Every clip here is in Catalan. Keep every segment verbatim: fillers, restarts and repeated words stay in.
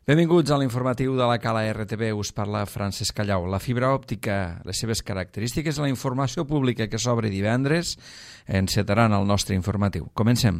Benvinguts a l'informatiu de la Cala R T V. Us parla Francesc Callau. La fibra òptica, les seves característiques, la informació pública que s'obre divendres encetaran el nostre informatiu. Comencem.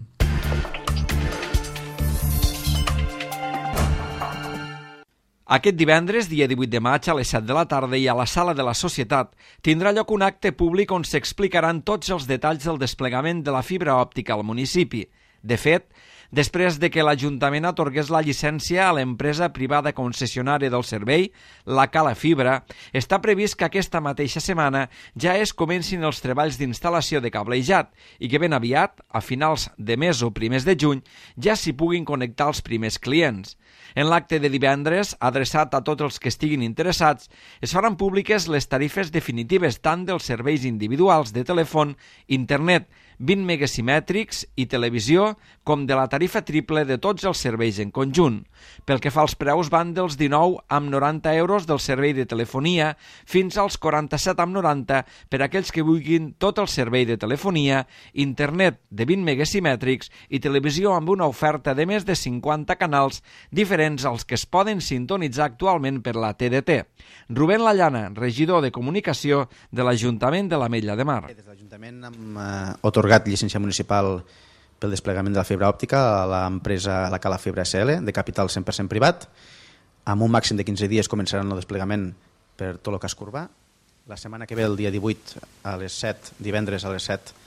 Aquest divendres, dia divuit de maig, a les set de la tarda i a la Sala de la Societat, tindrà lloc un acte públic on s'explicaran tots els detalls del desplegament de la fibra òptica al municipi. De fet, després de que l'Ajuntament atorgués la llicència a l'empresa privada concessionària del servei, la Cala Fibra, està previst que aquesta mateixa setmana ja es comencin els treballs d'instal·lació de cablejat i que ben aviat, a finals de mes o primers de juny, ja s'hi puguin connectar els primers clients. En l'acte de divendres, adreçat a tots els que estiguin interessats, es faran públiques les tarifes definitives tant dels serveis individuals de telèfon, internet, vint megasimètrics i televisió, com de la tarifa triple de tots els serveis en conjunt. Pel que fa als preus, van dels dinou amb noranta euros del servei de telefonia fins als quaranta-set amb noranta per a aquells que vulguin tot el servei de telefonia, internet de vint megasimètrics i televisió amb una oferta de més de cinquanta canals diferents als que es poden sintonitzar actualment per la T D T. Rubén Lallana, regidor de Comunicació de l'Ajuntament de l'Ametlla de Mar. Des de l'Ajuntament hem eh, otorgat llicència municipal pel desplegament de la fibra òptica a l'empresa La Cala Fibra S L, de capital cent per cent privat. Amb un màxim de quinze dies començaran el desplegament per tot el casc urbà. La setmana que ve, el dia divuit, a les set, divendres a les set,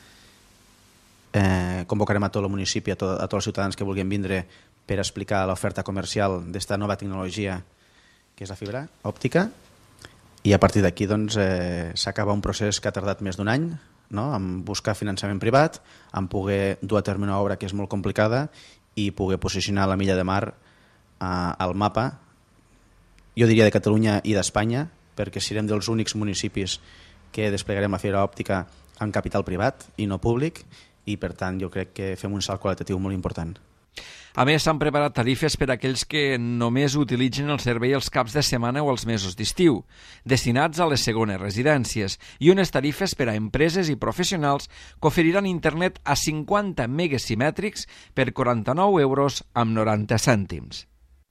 eh, convocarem a tot el municipi, a, to, a tots els ciutadans que vulguin vindre per explicar l'oferta comercial d'esta nova tecnologia que és la fibra òptica. I a partir d'aquí doncs, eh, s'acaba un procés que ha tardat més d'un any, no? En buscar finançament privat, en poder dur a terme una obra que és molt complicada i poder posicionar l'Ametlla de Mar eh, al mapa, jo diria de Catalunya i d'Espanya, perquè serem dels únics municipis que desplegarem la fibra òptica en capital privat i no públic, i per tant jo crec que fem un salt qualitatiu molt important. A més, s'han preparat tarifes per a aquells que només utilitzen el servei els caps de setmana o els mesos d'estiu, destinats a les segones residències, i unes tarifes per a empreses i professionals que oferiran internet a cinquanta megasimètrics per quaranta-nou euros amb noranta cèntims.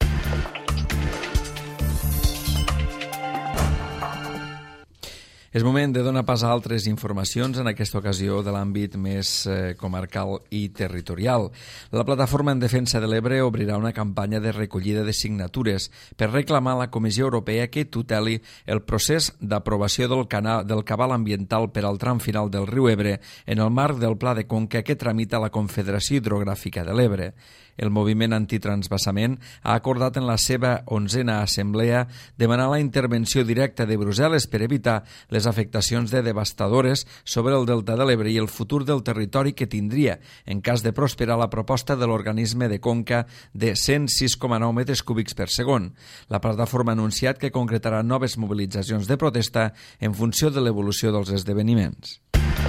És moment de donar pas a altres informacions, en aquesta ocasió de l'àmbit més eh, comarcal i territorial. La Plataforma en Defensa de l'Ebre obrirà una campanya de recollida de signatures per reclamar a la Comissió Europea que tuteli el procés d'aprovació del, del cabal ambiental per al tram final del riu Ebre en el marc del Pla de Conca que tramita la Confederació Hidrogràfica de l'Ebre. El moviment antitransvasament ha acordat en la seva onzena assemblea demanar la intervenció directa de Brussel·les per evitar les afectacions de devastadores sobre el delta de l'Ebre i el futur del territori que tindria en cas de prosperar la proposta de l'organisme de conca de cent sis coma nou metres cúbics per segon. La plataforma ha anunciat que concretarà noves mobilitzacions de protesta en funció de l'evolució dels esdeveniments.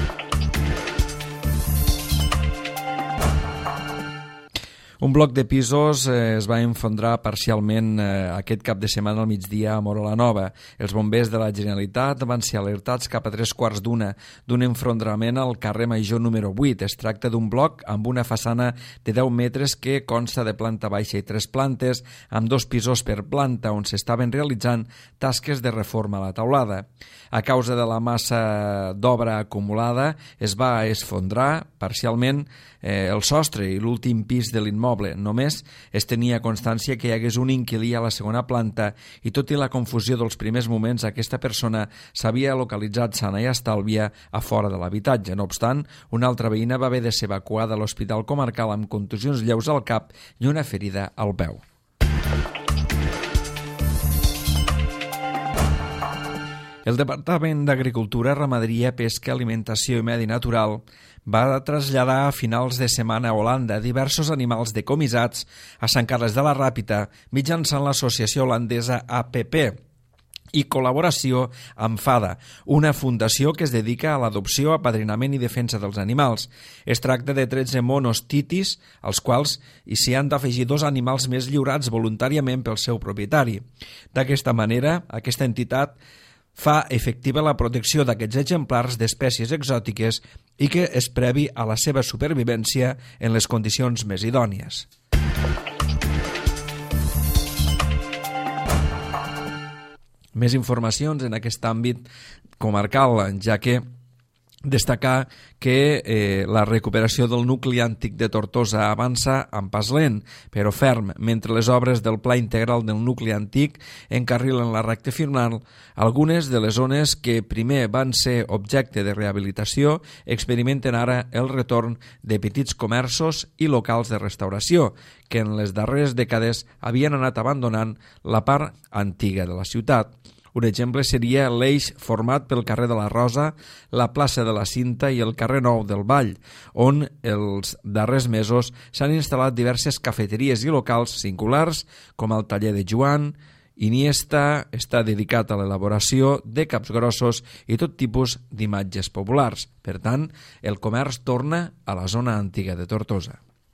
Un bloc de pisos eh, es va enfondrar parcialment eh, aquest cap de setmana al migdia a Móra la Nova. Els bombers de la Generalitat van ser alertats cap a tres quarts d'una d'un enfrondrament al carrer Major número vuit. Es tracta d'un bloc amb una façana de deu metres que consta de planta baixa i tres plantes, amb dos pisos per planta, on s'estaven realitzant tasques de reforma a la teulada. A causa de la massa d'obra acumulada, es va esfondrar parcialment eh, el sostre i l'últim pis de l'immoble. Només es tenia constància que hi hagués un inquilí a la segona planta i tot i la confusió dels primers moments aquesta persona s'havia localitzat sana i estàlvia a fora de l'habitatge. No obstant, una altra veïna va haver de ser evacuada a l'Hospital Comarcal amb contusions lleus al cap i una ferida al peu. El Departament d'Agricultura, Ramaderia, Pesca, Alimentació i Medi Natural va traslladar a finals de setmana a Holanda diversos animals decomissats a Sant Carles de la Ràpita mitjançant l'associació holandesa A P P i col·laboració amb FADA, una fundació que es dedica a l'adopció, apadrinament i defensa dels animals. Es tracta de tretze monos titis, als quals hi s'hi han d'afegir dos animals més lliurats voluntàriament pel seu propietari. D'aquesta manera, aquesta entitat fa efectiva la protecció d'aquests exemplars d'espècies exòtiques i que es previ a la seva supervivència en les condicions més idònies. més informacions en aquest àmbit comarcal, ja que destacar que eh, la recuperació del nucli antic de Tortosa avança amb pas lent, però ferm, mentre les obres del pla integral del nucli antic encarrilen la recta final. Algunes de les zones que primer van ser objecte de rehabilitació experimenten ara el retorn de petits comerços i locals de restauració, que en les darreres dècades havien anat abandonant la part antiga de la ciutat. Un exemple seria l'eix format pel carrer de la Rosa, la plaça de la Cinta i el carrer Nou del Vall, on els darrers mesos s'han instal·lat diverses cafeteries i locals singulars, com el taller de Joan. Iniesta està dedicat a l'elaboració de capgrossos i tot tipus d'imatges populars. Per tant, el comerç torna a la zona antiga de Tortosa.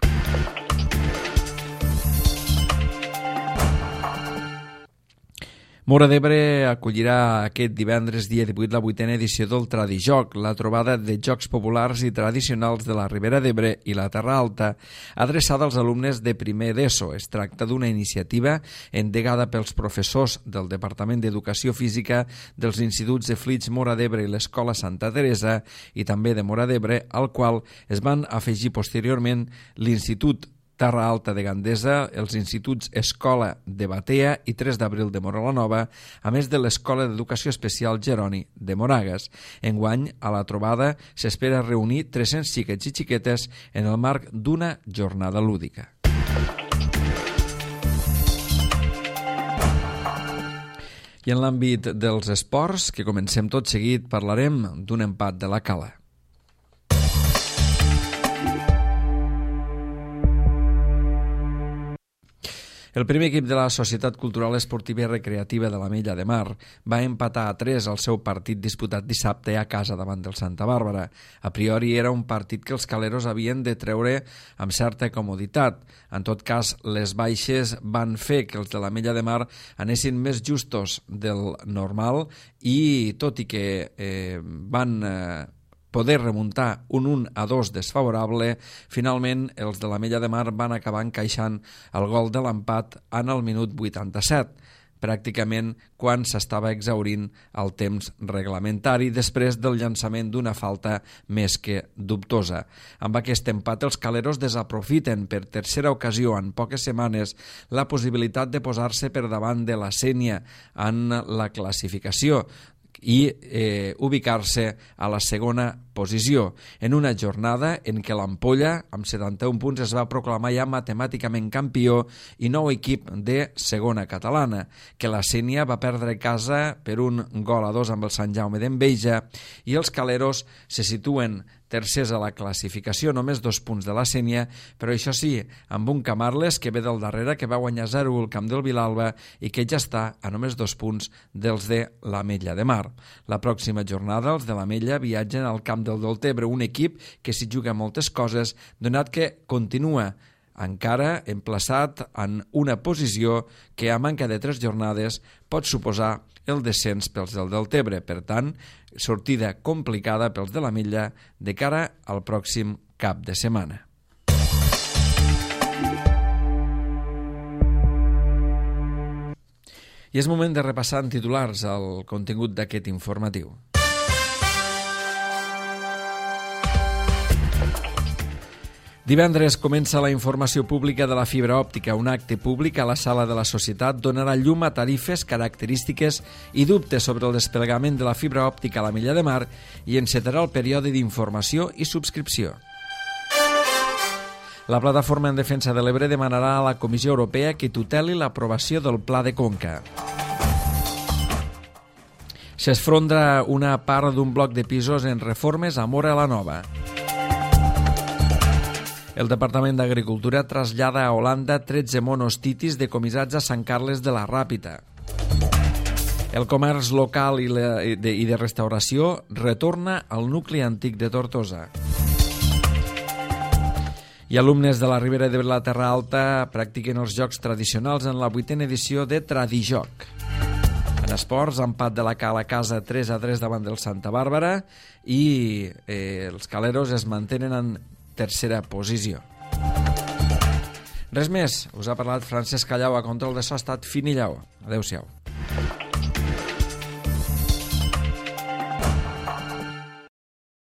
Móra d'Ebre acollirà aquest divendres dia divuit la vuitena edició del Tradijoc, la trobada de jocs populars i tradicionals de la Ribera d'Ebre i la Terra Alta, adreçada als alumnes de primer d'ESO. Es tracta d'una iniciativa endegada pels professors del Departament d'Educació Física dels Instituts de Flix, Móra d'Ebre i l'Escola Santa Teresa i també de Móra d'Ebre, al qual es van afegir posteriorment l'Institut Terra Alta de Gandesa, els instituts Escola de Batea i tres d'abril de Morolanova, a més de l'Escola d'Educació Especial Jeroni de Moragas. Enguany, a la trobada, s'espera reunir tres-cents xiquets i xiquetes en el marc d'una jornada lúdica. I en l'àmbit dels esports, que comencem tot seguit, parlarem d'un empat de la Cala. El primer equip de la Societat Cultural Esportiva i Recreativa de l'Ametlla de Mar va empatar a tres al seu partit disputat dissabte a casa davant del Santa Bàrbara. A priori era un partit que els caleros havien de treure amb certa comoditat. En tot cas, les baixes van fer que els de l'Ametlla de Mar anessin més justos del normal i, tot i que eh, van Eh, poder remuntar un un a dos desfavorable, finalment els de l'Ametlla de Mar van acabar encaixant el gol de l'empat en el minut vuitanta-set, pràcticament quan s'estava exhaurint el temps reglamentari després del llançament d'una falta més que dubtosa. Amb aquest empat els caleros desaprofiten per tercera ocasió en poques setmanes la possibilitat de posar-se per davant de la Sénia en la classificació i eh, ubicar-se a la segona posició, en una jornada en què l'Ampolla, amb setanta-un punts, es va proclamar ja matemàticament campió i nou equip de segona catalana, que la Sénia va perdre casa per un gol a dos amb el Sant Jaume d'Enveja i els caleros se situen tercers a la classificació, només dos punts de la Sénia, però això sí, amb un Camarles que ve del darrere, que va guanyar zero al camp del Vilalba i que ja està a només dos punts dels de l'Ametlla de Mar. La pròxima jornada els de l'Ametlla viatgen al camp del Deltebre, un equip que s'hi juga moltes coses, donat que continua encara emplaçat en una posició que a manca de tres jornades pot suposar el descens pels del Deltebre. Per tant, sortida complicada pels de l'Ametlla de cara al pròxim cap de setmana. I és moment de repassar en titulars el contingut d'aquest informatiu. Divendres comença la informació pública de la fibra òptica. Un acte públic a la sala de la Societat donarà llum a tarifes, característiques i dubtes sobre el desplegament de la fibra òptica a l'Ametlla de Mar i encetarà el període d'informació i subscripció. La plataforma en defensa de l'Ebre demanarà a la Comissió Europea que tuteli l'aprovació del Pla de Conca. S'esfronda una part d'un bloc de pisos en reformes a Móra la Nova. El Departament d'Agricultura trasllada a Holanda tretze monos titis decomissats a Sant Carles de la Ràpita. El comerç local i, la, de, i de restauració retorna al nucli antic de Tortosa. I alumnes de la Ribera de la Terra Alta practiquen els jocs tradicionals en la vuitena edició de Tradijoc. En esports, empat de la Cala a casa tres a tres davant del Santa Bàrbara i eh, els caleros es mantenen en tercera posició. Res més, us ha parlat Francesc Callau, a control de so ha estat Fini Lleó. Adéu-siau.